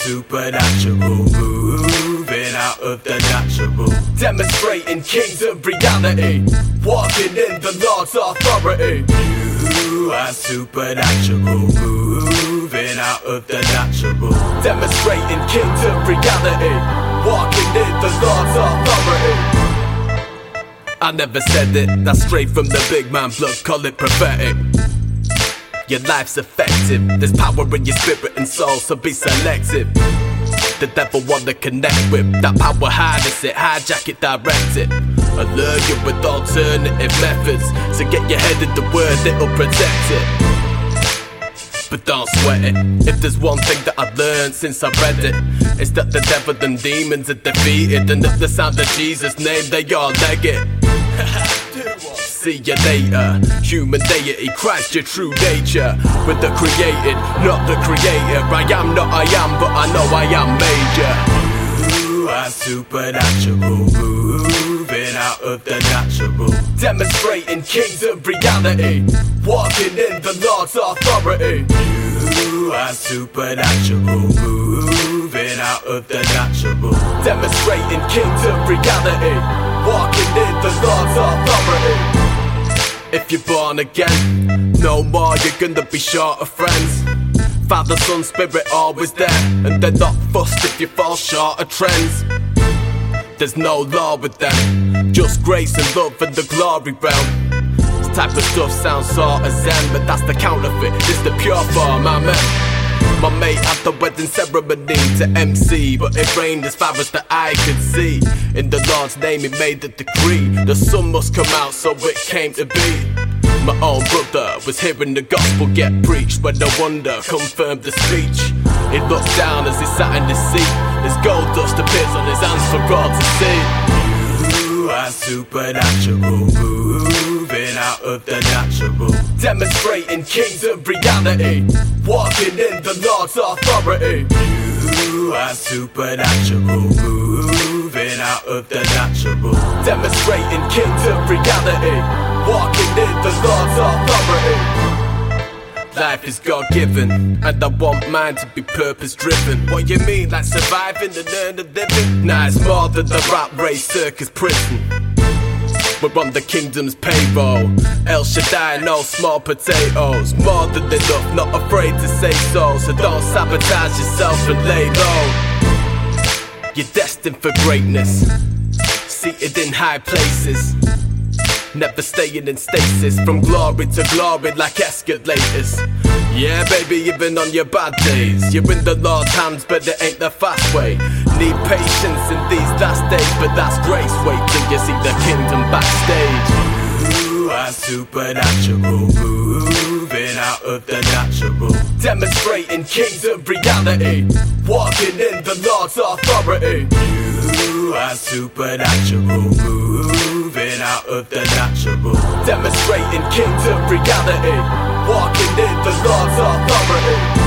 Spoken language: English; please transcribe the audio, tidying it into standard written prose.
supernatural, moving out of the natural, demonstrating kingdom reality, walking in the Lord's authority. You are supernatural, moving out of the natural, demonstrating kingdom reality, walking in the Lord's authority. I never said it, that's straight from the big man blood, call it prophetic. Your life's effective, there's power in your spirit and soul, so be selective. The devil wanna connect with that power, harness it, hijack it, direct it. Allure you with alternative methods, so get your head in the word, it'll protect it. But don't sweat it, if there's one thing that I've learned since I read it, it's that the devil and demons are defeated, and at the sound of Jesus' name they all leg it. See you later, human deity, Christ your true nature. With the created, not the creator. I am not I am, but I know I am major. You are supernatural, moving out of the natural, demonstrating kingdom reality, walking in the Lord's authority. You are supernatural, moving out of the natural, demonstrating kingdom reality, walking in the Lord's authority. If you're born again, no more you're gonna be short of friends. Father, Son, Spirit always there, and they're not fussed if you fall short of trends. There's no law with them, just grace and love in the glory realm. This type of stuff sounds sort of zen, but that's the counterfeit, this the pure form, amen. My mate had the wedding ceremony to MC, but it rained as far as the eye could see. In the Lord's name he made the decree, the sun must come out, so it came to be. My own brother was hearing the gospel get preached, but no wonder confirmed the speech. He looked down as he sat in his seat, his gold dust appears on his hands for all to see. You are supernatural, moving out of the natural, demonstrating kingdom reality, walking in the Lord's authority. You are supernatural, moving out of the natural, demonstrating kingdom reality, walking in the Lord's authority. Life is God-given, and I want mine to be purpose-driven. What you mean, like surviving and earning a living? Nah, it's more than the rat race circus prison. We're on the kingdom's payroll, El Shaddai, no small potatoes. More than enough, not afraid to say so. So don't sabotage yourself and lay low. You're destined for greatness, seated in high places, never staying in stasis, from glory to glory like escalators. Yeah baby, even on your bad days, you're in the Lord's hands, but it ain't the fast way. Need patience in these last days, but that's grace. Wait till you see the kingdom backstage. You are supernatural, moving out of the natural, demonstrating kingdom reality, walking in the Lord's authority. You are supernatural, moving out of the natural, demonstrating kingdom reality, walking in the Lord's authority.